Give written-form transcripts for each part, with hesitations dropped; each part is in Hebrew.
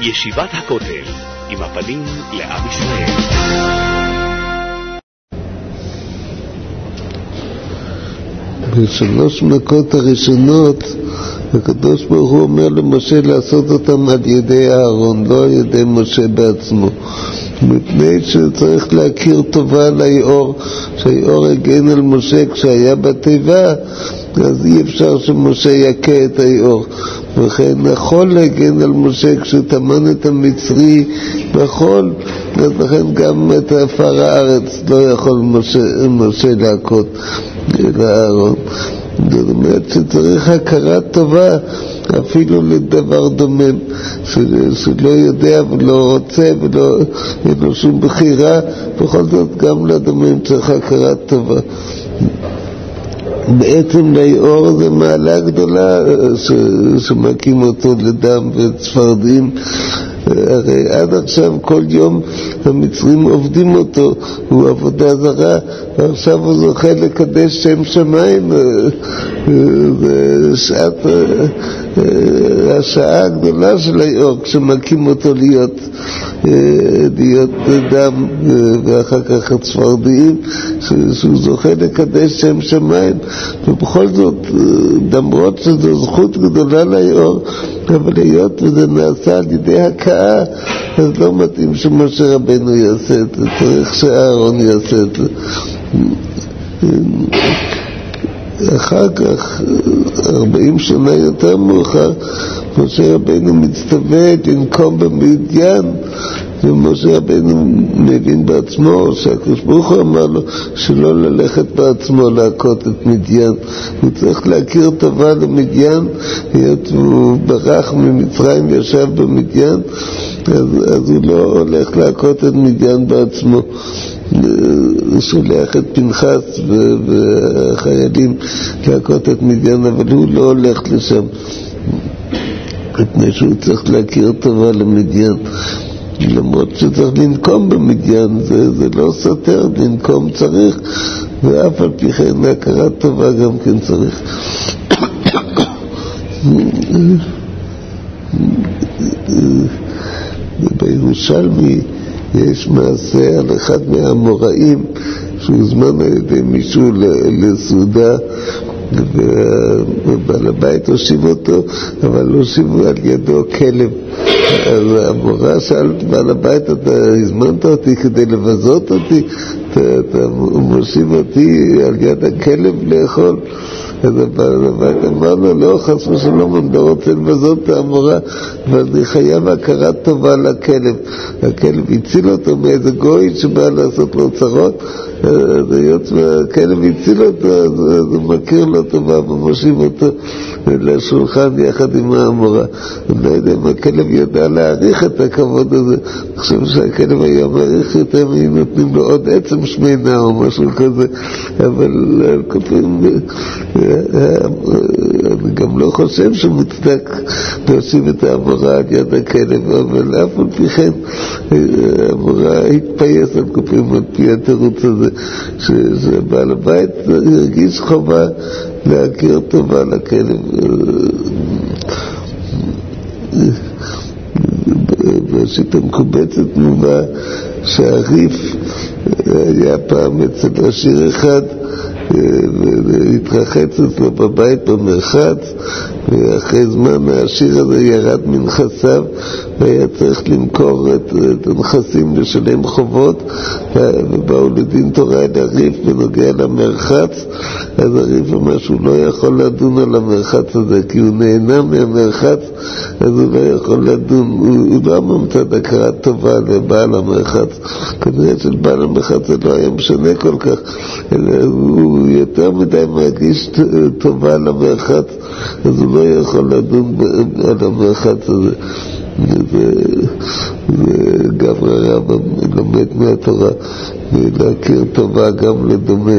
ישיבת הכותל, עם הפנים לעם ישראל. בשלוש מכות הראשונות הקדוש ברוך הוא אומר למשה לעשות אותם על ידי אהרון, לא על ידי משה בעצמו, מפני שצריך להכיר טובה ליאור, שהיאור הגן על משה כשהיה בתיבה, אז אי אפשר שמשה יקה את היאור, וכן החול להגן על משה כשטמן את המצרי בחול, אז לכן גם את עפר הארץ לא יכול משה להכות לאהרון. זאת אומרת שצריך הכרה טובה אפילו לדבר דומם, שלא יודע ולא רוצה ולא אין לו שום בחירה, בכל זאת גם לדומם צריך הכרה טובה. בעצם ליאור זה מעלה גדולה שמקים אותו לדם וצפרדים. הרי עד עכשיו כל יום המצרים עובדים אותו, הוא עבודה זרה, ועכשיו הוא זוכה לקדש שם שמיים. זה השעה הגדולה של היאור כשמקים אותו להיות דם ואחר כך הצפרדיים, שהוא זוכה לקדש שם שמיים. ובכל זאת, למרות שזו זכות גדולה ליאור, אבל היות וזה נעשה על ידי הכאה, אז לא מתאים שמשה רבנו יעשה את זה, צריך שאהרון יעשה את זה. אחר כך, 40 שנה יותר מאוחר, משה רבנו מצטווה לנקום במדיין, ומשה רבנו מבין בעצמו שהקדוש ברוך הוא אמר לו שלא ללכת בעצמו להכות את מדיין, הוא צריך להכיר טובה למדיין, היות הוא ברח ממצרים וישב במדיין, אז הוא לא הולך להכות את מדיין בעצמו, הוא שולח את פנחס והחיילים להכות את מדיין, אבל הוא לא הולך לשם מפני שהוא צריך להכיר טובה למדיין. למרות שצריך לנקום במדיין, זה לא סותר, לנקום צריך, ואף על פי כן להכרת טובה גם כן צריך. בירושלמי יש מעשה על אחד מהאמוראים שהוזמן על ידי מישהו לסעודה, ובעל הבית הושיב אותו, אבל הושיבו על ידו כלב. אז המורה שאל את בעל הבית, אתה הזמנת אותי כדי לבזות אותי? אתה מושיב אותי על יד הכלב לאכול? אז בעל הבית אמר לו, לא, חס ושלום, אני לא רוצה לבזות את המורה, אבל אני חייב הכרת טובה לכלב. הכלב הציל אותו מאיזה גוי שבא לעשות לו צרות, אז היות והכלב הציל אותו, אז הוא מכיר לו טובה ומושיב אותו לשולחן יחד עם המורה. אני לא יודע אם הכלב ידע להעריך את הכבוד הזה. אני חושב שהכלב היה מעריך יותר, אם נותנים לו עוד עצם שמינה או משהו כזה, אבל כפים אני גם לא חושב שמוצדק להושיב את המורה על יד הכלב, אבל אף על פי כן המורה התפייס על כפים על פי התירוץ הזה, שבעל הבית הרגיש חובה להכיר טובה לכלב. בשיטה מקובצת מובא שהריף היה פעם אצל עשיר אחד, והתרחץ אצלו בבית במרחץ, ואחרי זמן העשיר הזה ירד מנכסיו והיה צריך למכור את הנכסים לשלם חובות, ובאו לדין תורה אל הריף בנוגע למרחץ. אז הריף אמר שהוא לא יכול לדון על המרחץ הזה כי הוא נהנה מהמרחץ, אז הוא לא יכול לדון, הוא לא מצד הכרת טובה לבעל המרחץ. כנראה של בעל המרחץ זה לא היה משנה כל כך, אלא הוא יותר מדי מרגיש טובה למרחץ, אז הוא לא יכול לדון על המרחץ הזה. וגם הרב לומד מהתורה להכיר טובה גם לדומן.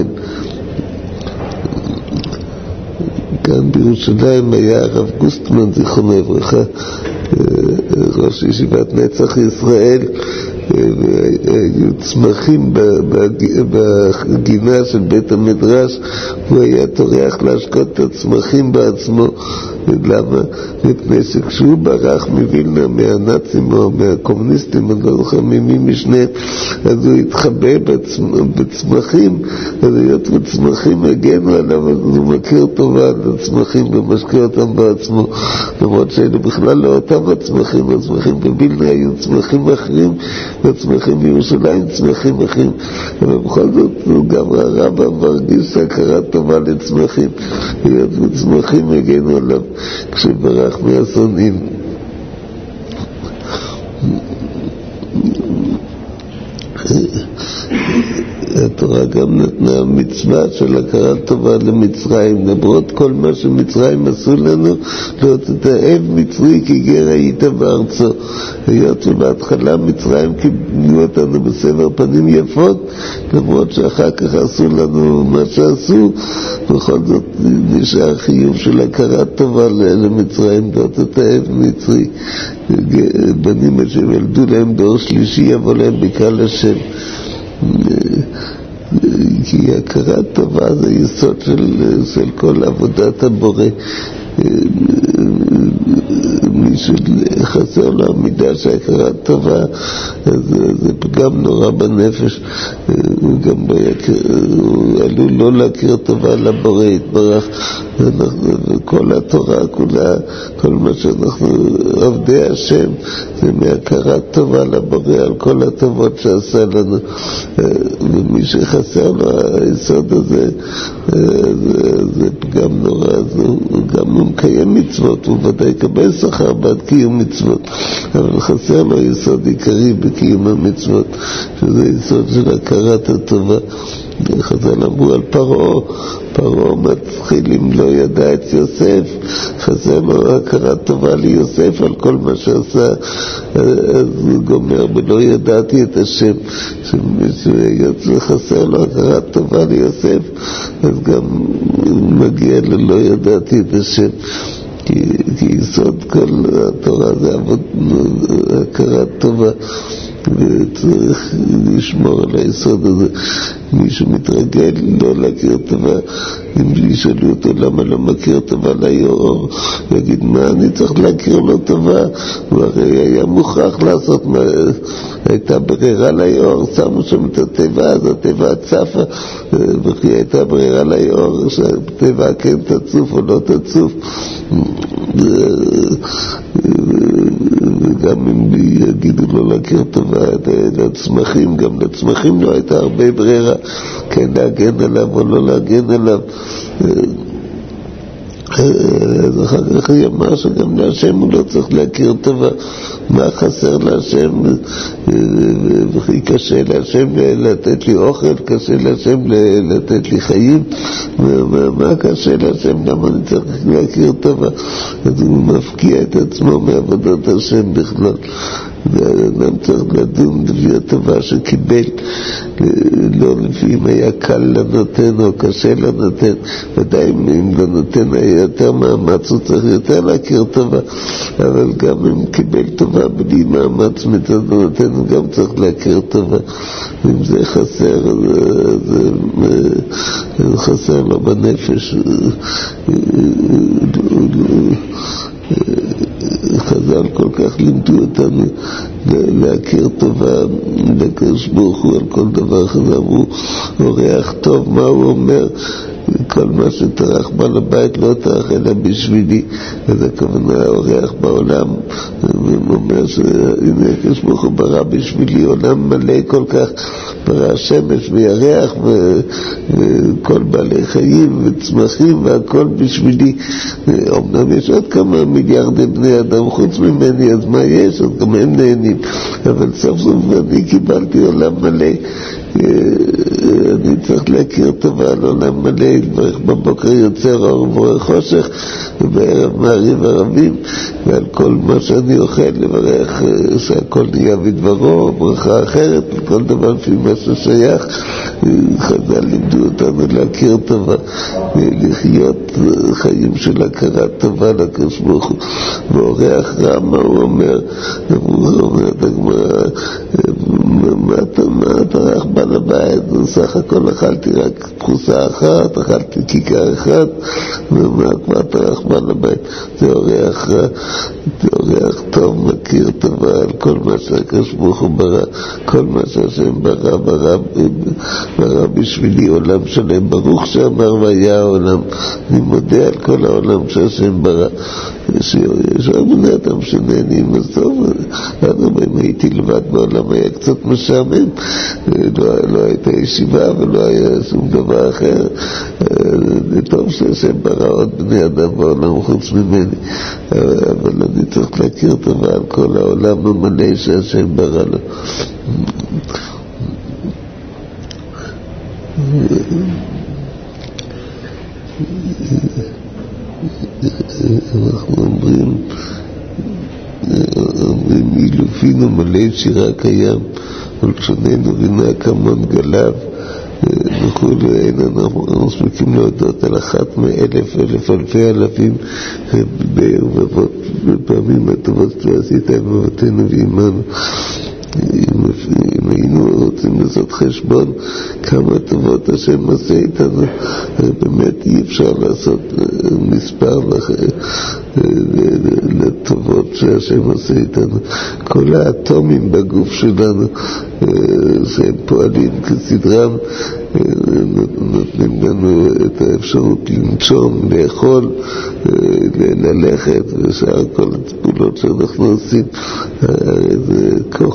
כאן בירושלים היה הרב גוסטמן זיכרונו לברכה, ראש ישיבת נצח ישראל, והיו צמחים בגינה של בית המדרש, הוא היה טורח להשקות את הצמחים בעצמו. למה? מפני שכשהוא ברח מווילנה מהנאצים או מהקומוניסטים, אני לא זוכר ממי משניהם, אז הוא התחבא בצמחים, אז היות וצמחים הגנו עליו, אז הוא מכיר טובה לצמחים ומשקיע אותם בעצמו, למרות שאלה בכלל לא אותם הצמחים. הצמחים בווילנה היו צמחים אחרים, והצמחים בירושלים צמחים אחרים, אבל בכל זאת גם הרב מרגיש הכרה טובה לצמחים, היות וצמחים הגנו עליו כשברח מהשונאים. התורה גם נתנה מצווה של הכרת טובה למצרים, למרות כל מה שמצרים עשו לנו, לא תתאהב מצרי כי גר היית בארצו. היות שבהתחלה מצרים קיבלו אותנו בסבר פנים יפות, למרות שאחר כך עשו לנו מה שעשו, בכל זאת נשאר חיוב של הכרת טובה למצרים, לא תתאהב מצרי. בנים אשר ילדו להם דור שלישי יבוא להם בקהל השם. כי הכרת טובה זה יסוד של כל עבודת הבורא. מי שחסר לו המידה שהכרת טובה, זה פגם נורא בנפש, הוא גם הוא עלול לא להכיר טובה לבורא יתברך. כל התורה כולה, כל מה שאנחנו עובדי השם, זה מהכרת טובה לבורא על כל הטובות שעשה לנו. ומי שחסר לו היסוד הזה, זה פגם נורא. גם הוא מקיים מצוות, הוא ודאי יקבל שכר בעד קיום מצוות, אבל חסר לו יסוד עיקרי בקיום המצוות, שזה יסוד של הכרת הטובה. חז"ל אמרו על פרעה מתחיל אם לא ידע את יוסף, חסר לו הכרת טובה ליוסף על כל מה שעשה, אז הוא גומר ולא ידעתי את השם. חסר לו הכרת טובה ליוסף, אז גם מגיע ללא ידעתי את השם. כי יסוד כל התורה זה הכרת טובה, וצריך לשמור על היסוד הזה. מי שמתרגל לא להכיר טובה, אם ישאלו אותו למה לא מכיר טובה ליאור, יגיד מה אני צריך להכיר לו טובה, הוא הרי היה מוכרח לעשות מה, הייתה ברירה ליאור, שמו שם את הטבע, אז הטבע צפה, וכי הייתה ברירה ליאור שהטבע כן תצוף או לא תצוף. וגם אם יגידו לו להכיר טובה לצמחים, גם לצמחים לא הייתה הרבה ברירה, כן להגן עליו או לא להגן עליו. אז אחר כך יאמר שגם להשם הוא לא צריך להכיר טובה. מה חסר להשם? וכי קשה להשם לתת לי אוכל, קשה להשם לתת לי חיים. מה קשה להשם? למה אני צריך להכיר טובה? אז הוא מפקיע את עצמו מעבודת השם בכלל. אדם צריך לדון לפי הטובה שקיבל, לא לפי אם היה קל לנותן או קשה לנותן. ודאי אם לנותן היה יותר מאמץ, הוא צריך יותר להכיר טובה, אבל גם אם קיבל טובה בלי מאמץ מצד לנותן, הוא גם צריך להכיר טובה. אם זה חסר, זה חסר לו בנפש. חז"ל כל כך לימדו אותנו להכיר טובה לקדוש ברוך הוא על כל דבר. חז"ל אמרו, אורח טוב, מה הוא אומר? כל מה שטרח בעל הבית לא טרח אלא בשבילי. אז הכוונה אורח בעולם, הוא אומר שהנה הקדוש ברוך הוא ברא בשבילי עולם מלא כל כך, ברא שמש וירח וכל בעלי חיים וצמחים והכל בשבילי. אמנם יש עוד כמה מיליארדי בני אדם חוץ ממני, אז מה יש? אז גם הם נהנים, אבל סוף סוף אני קיבלתי עולם מלא. אני צריך להכיר טובה על עולם מלא, לברך בבוקר יוצר אור ובורא חושך, ובערב מעריב ערבים, ועל כל מה שאני אוכל לברך שהכל נהיה בדברו, ברכה אחרת, כל דבר לפי מה ששייך. חז"ל לימדו אותנו להכיר טובה, לחיות חיים של הכרת טובה לקדוש ברוך הוא. ואורח רע, מה הוא אומר? אומרת הגמרא, מה טרח בעל הבית? סך הכל אכלתי רק פרוסה אחת, אכלתי כיכר אחת, מה טרח בעל הבית? זה אורח רע. זה אורח טוב, מכיר טובה על כל מה שהקדוש ברוך הוא ברא, כל מה שהשם ברא בשבילי עולם שלם. ברוך שאמר והיה העולם. אני מודה על כל העולם שהשם ברא. יש עוד בני אדם שנהנים, אז טוב, אם הייתי לבד בעולם היה קצת משעמם, לא הייתה ישיבה ולא היה שום דבר אחר. זה טוב שהשם ברא עוד בני אדם בעולם חוץ ממני, אבל אני צריך להכיר טובה על כל העולם המלא שהשם ברא לו. אנחנו אומרים אילופינו מלא שירה קיים, ולשוננו רינה כמון גליו וכו'. אין אנחנו מספיקים להודות על אחת מאלף, אלפי אלפים בפעמים הטובות שעשית עם אבותינו ועמנו. אם היינו רוצים לעשות חשבון כמה טובות השם עושה איתנו, באמת אי אפשר לעשות מספר לטובות שהשם עושה איתנו. כל האטומים בגוף שלנו שהם פועלים כסדרם, נותנים לנו את האפשרות לנשום, לאכול, ללכת, ושאר כל הפעולות שאנחנו עושים. זה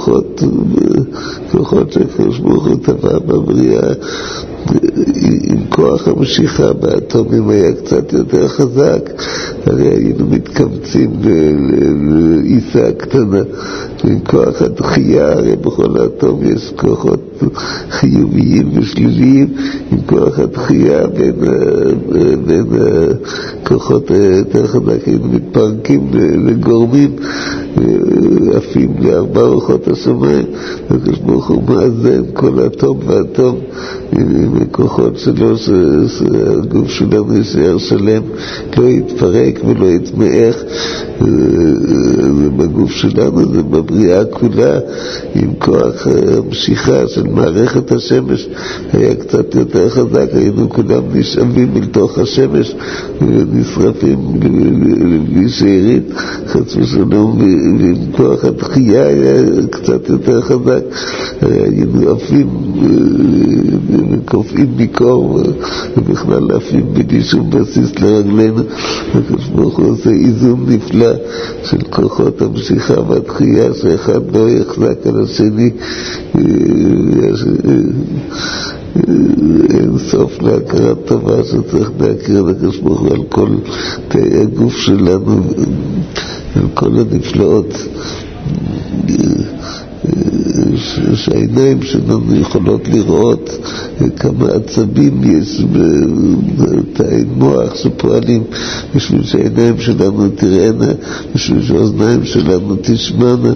כוחות שהקדוש ברוך הוא טבע בבריאה. עם כוח המשיכה באטומים היה קצת יותר חזק, הרי היינו מתקמצים לעיסה קטנה. עם כוח הדחייה, הרי בכל האטום יש כוחות חיוביים ושליליים. עם כוח הדחייה בין כוחות יותר חזק היינו מתפרקים לגורמים עפים לארבע רוחות השמיים. הקדוש ברוך הוא מאזן כל אטום ואטום עם הכוחות שלו, שהגוף שלנו יישאר שלם, לא יתפרק ולא יתמעך. זה בגוף שלנו, זה בבריאה כולה. עם כוח המשיכה של מערכת השמש היה קצת יותר חזק, היינו כולם נשאבים אל תוך השמש ונשרפים בלי שארית, חס ושלום. ועם כוח הדחייה היה קצת יותר חזק, היינו עפים וקופאים מקור ובכלל עפים בלי שום בסיס לרגלינו. הקדוש ברוך הוא עושה איזון נפלא של כוחות המשיכה והדחייה, שאחד לא יחזק על השני. אין סוף להכרת טובה שצריך להכיר לקדוש ברוך הוא על כל תאי הגוף שלנו, על כל הנפלאות שהעיניים שלנו יכולות לראות, כמה עצבים יש בתאי מוח שפועלים בשביל שהעיניים שלנו תראינה, בשביל שהאוזניים שלנו תשמענה.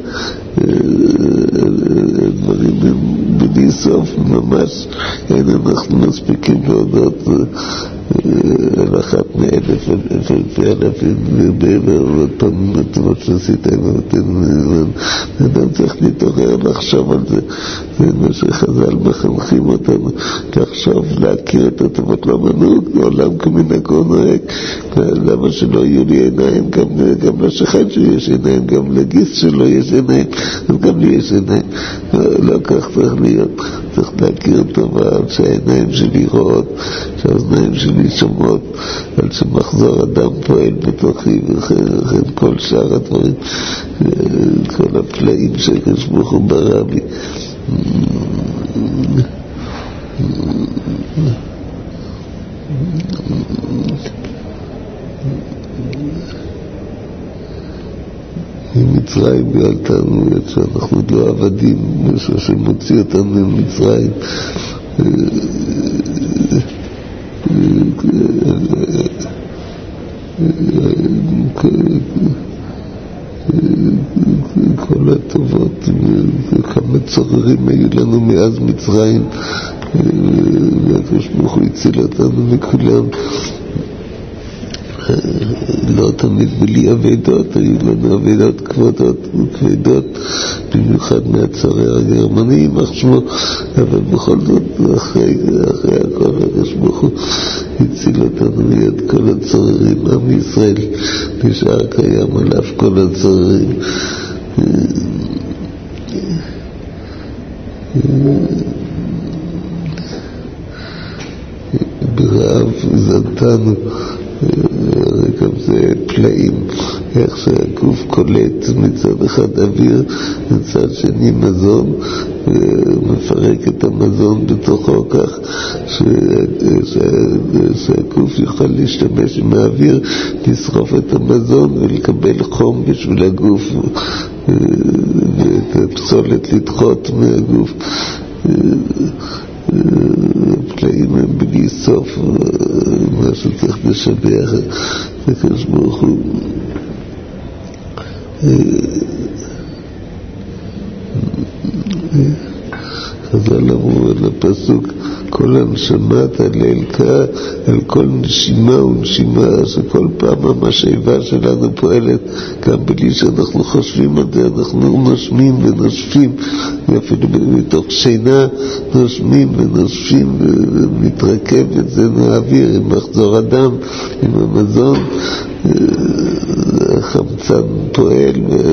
דברים הם בלי סוף ממש. אין אנחנו מספיקים להודות על אחת מאלף אלפים בפעמים הטובות שעשית עם אבותינו. אדם צריך להתעורר לחשוב על זה. זה מה שחז"ל מחנכים אותנו לחשוב, להכיר את הטובות. לא מנהוג עולם כמנהגו נוהג. למה שלא יהיו לי עיניים? גם לשכן שלי יש עיניים, גם לגיס שלו יש עיניים, אז גם לי יש עיניים. לא כך צריך להיות. צריך להכיר טובה על שהעיניים שלי רואות, שהאוזניים שלי שומעות, על שמחזור אדם פועל בתוכי, וכן כל שאר הדברים, כל הפלאים שהקדוש ברוך הוא ברא בי. ממצרים גאלתנו, שאנחנו לא עבדים, שמוציא אותנו ממצרים. כל הטובות, כמה צוררים היו לנו מאז מצרים, והקדוש ברוך הוא הציל אותנו מכולם. לא תמיד בלי עבדות, היו לנו עבדות כבדות, במיוחד מהצורר הגרמני, יימח שמו, אבל בכל זאת, אחרי הכל הקדוש ברוך הוא הציל אותנו מיד כל הצוררים. עם ישראל נשאר קיים עליו כל הצוררים. ברעב זנתנו, גם זה פלאים, איך שהגוף קולט מצד אחד אוויר, מצד שני מזון, ומפרק את המזון בתוכו כך שהגוף יוכל להשתמש עם האוויר, לשרוף את המזון ולקבל חום בשביל הגוף, ואת הפסולת לדחות מהגוף. פלאים הם בלי סוף, מה שצריך לשבח הקדוש ברוך הוא. חז"ל אמרו על הפסוק, כל הנשמת הללקה, על כל נשימה ונשימה, שכל פעם המשאבה שלנו פועלת, גם בלי שאנחנו חושבים על זה, אנחנו נושמים ונושפים, אפילו מתוך שינה נושמים ונושפים, ומתרכב את זה מהאוויר, עם מחזור הדם, עם המזון, החמצן פועל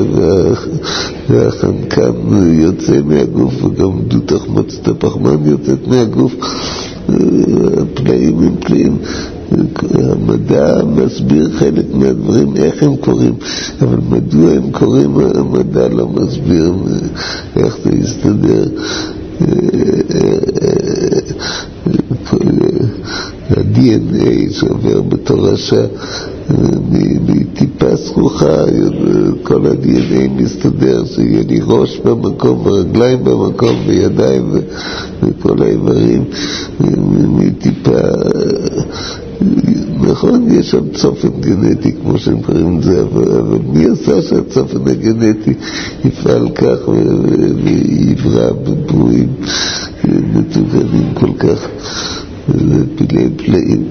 והחנקן יוצא מהגוף, וגם דותח מוצאת הפחמן יוצאת מהגוף. פלאים הם פלאים. המדע מסביר חלק מהדברים איך הם קוראים, אבל מדוע הם קוראים המדע לא מסביר איך זה יסתדר. ה-DNA שעובר בתורשה מטיפה סרוחה, כל ה-DNA מסתדר, שיהיה לי ראש במקום, רגליים במקום, וידיים וכל האיברים מטיפה. נכון, יש שם צופן גנטי כמו שהם קוראים את זה, אבל מי עשה שהצופן הגנטי יפעל כך ויברא בברואים מתוקנים כל כך? זה פלאי פלאים.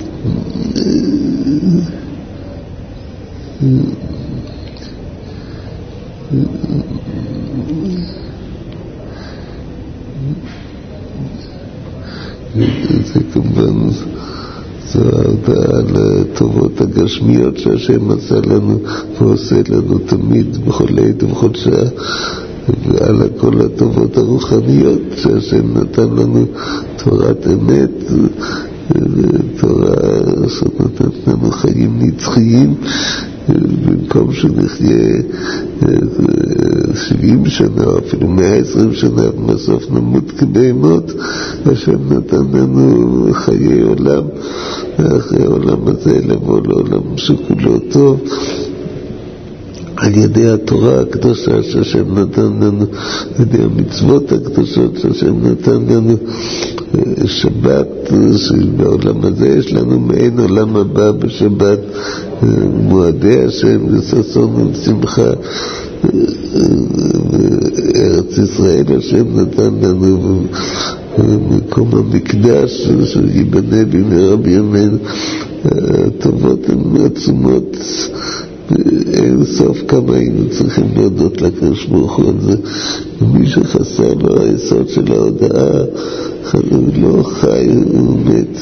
זה כמובן זו ההודעה על הטובות הגשמיות שהשם עשה לנו ועושה לנו תמיד בכל עת ובכל שעה, ועל כל הטובות הרוחניות שהשם נתן לנו, תורת אמת, תורה שנתנת לנו חיים נצחיים, במקום שנחיה 70 שנה או אפילו 120 שנה בסוף נמות כבהמות, השם נתן לנו חיי עולם, ואחרי העולם הזה לבוא לעולם שכולו טוב על ידי התורה הקדושה שהשם נתן לנו, על ידי המצוות הקדושות שהשם נתן לנו. שבת, שבעולם הזה יש לנו מעין עולם הבא בשבת, מועדי השם וששון ושמחה, ארץ ישראל השם נתן לנו, מקום המקדש שיבנה בימי רבי ימינו. הטובות הן עצומות, אין סוף כמה היינו צריכים להודות לקדוש ברוך הוא על זה. מי שחסר לו היסוד של ההודעה, הוא לא חי, הוא מת.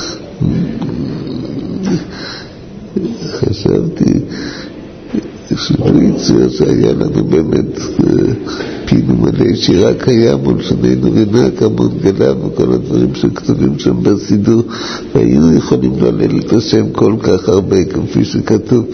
חשבתי שלא יצויר שהיה לנו באמת פינו מלא שירה קיים מול שנינו ונק המון גלה וכל הדברים שכתובים שם בסידור, והיינו יכולים להלל את השם כל כך הרבה כפי שכתוב,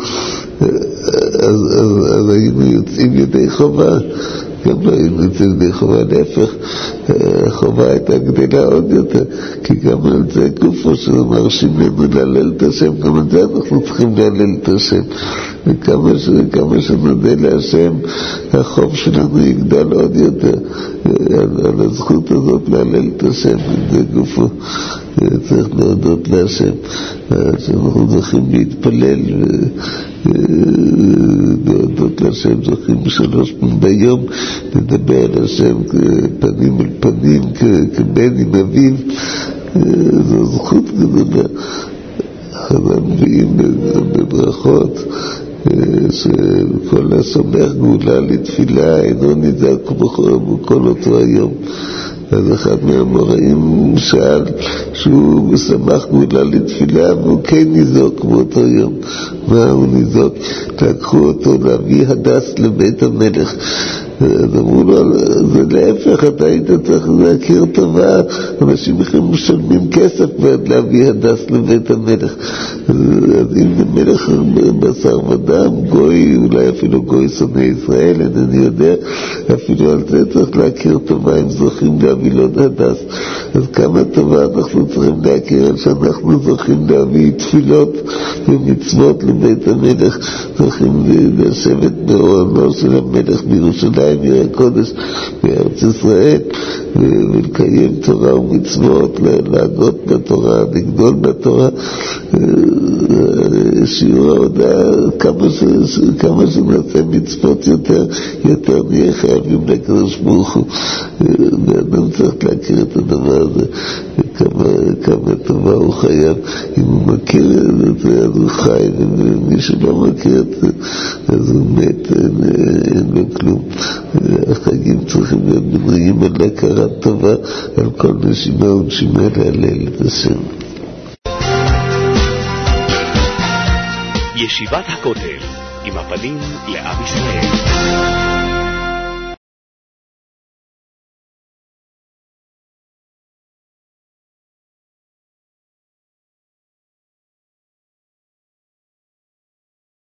אז היינו יוצאים ידי חובה. גם לא היינו יוצאים ידי חובה, להפך, החובה הייתה גדלה עוד יותר, כי גם על זה גופו שמרשים לנו להלל את השם, גם על זה אנחנו צריכים להלל את השם, וכמה שנודה להשם החוב שלנו יגדל עוד יותר על הזכות הזאת להלל את השם. זה גופו צריך להודות להשם, שאנחנו צריכים להתפלל להודות להשם השם, זוכים 3 פעמים ביום לדבר על השם פנים אל פנים, כבן עם אביו. זו זכות גדולה. אנחנו מביאים בברכות שכל השמח גאולה לתפילה אינו נזעק בכל אותו היום. אז אחד מהאמוראים שאל שהוא משמח גאולה לתפילה והוא כן ניזוק באותו יום. מה הוא ניזוק? לקחו אותו להביא הדס לבית המלך. אז אמרו לו, זה להפך, אתה היית צריך להכיר טובה, אנשים משלמים כסף בעד להביא הדס לבית המלך. אז אם מלך בשר ודם, גוי, אולי אפילו גוי שונא ישראל, אינני יודע, אפילו על זה צריך להכיר טובה אם זוכים להביא לו הדס. אז כמה טובה אנחנו צריכים להכיר על שאנחנו זוכים להביא תפילות ומצוות לבית המלך, זוכים לשבת באוהלו של המלך בירושלים, עיר הקודש בארץ ישראל, ולקיים תורה ומצוות, להגות בתורה, לגדול בתורה. שיעור ההודעה, כמה שנעשה מצוות יותר נהיה חייבים לקדוש ברוך הוא. ואדם צריך להכיר את הדבר הזה, כמה טובה הוא חייב. אם הוא מכיר את זה, אז הוא חי, ומי שלא מכיר את זה, אז הוא מת, אין לו כלום. החגים צריכים להיות בנויים על הכרת טובה, על כל נשימה ונשימה להלל את השם. ישיבת הכותל, עם הפנים לעם ישראל.